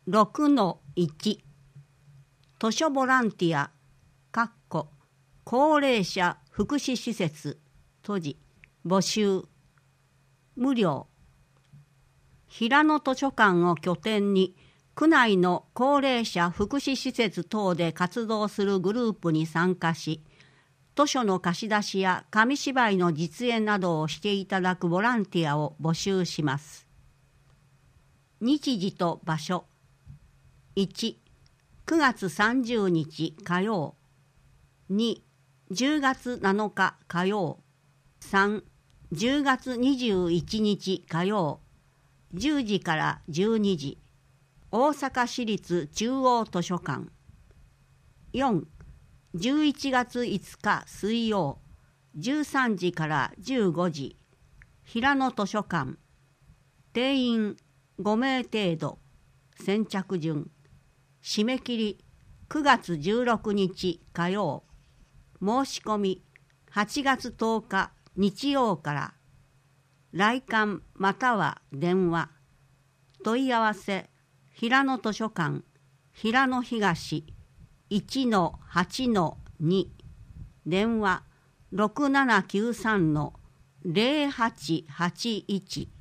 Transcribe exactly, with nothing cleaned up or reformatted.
ろくのいち 図書ボランティア高齢者福祉施設閉じ募集無料。平野図書館を拠点に区内の高齢者福祉施設等で活動するグループに参加し、図書の貸し出しや紙芝居の実演などをしていただくボランティアを募集します。日時と場所。いち、くがつさんじゅうにち火曜。に、じゅうがつなのか火曜。さん、じゅうがつにじゅういちにち火曜。じゅうじからじゅうにじ。大阪市立中央図書館。よん、じゅういちがついつか水曜。じゅうさんじからじゅうごじ。平野図書館。定員ごめい程度。先着順。締め切りくがつじゅうろくにち火曜。申し込みはちがつとおか日曜から。来館または電話。問い合わせ平野図書館平野東 いちのはちのに。電話ろくななきゅうさんのぜろはちはちいち。